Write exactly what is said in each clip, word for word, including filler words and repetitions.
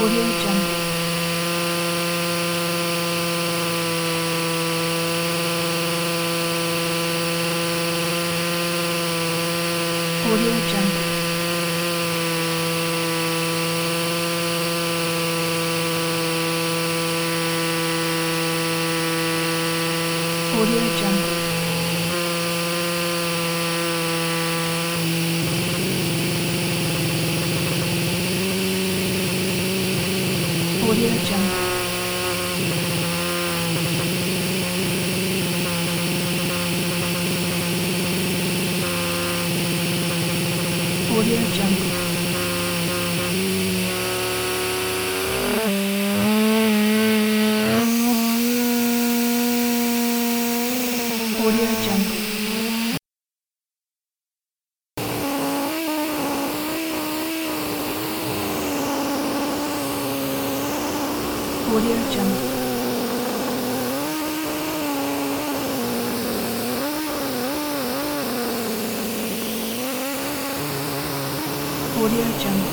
Audio Jungle. Audio Jungle. Audio Jungle. Audio Jungle. Audio Jungle. Audio Jungle. Audio Jungle. Audio Jungle.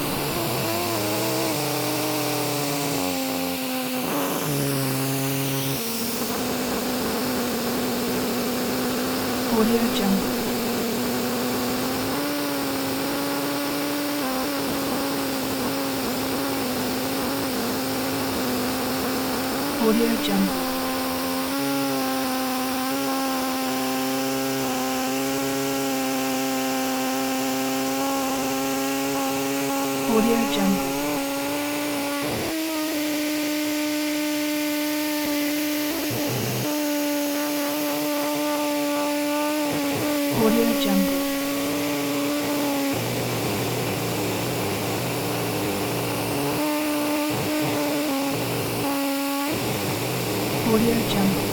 Audio Jungle. Audio Jungle. Audio Jungle. Audio Jungle. Audio Jungle.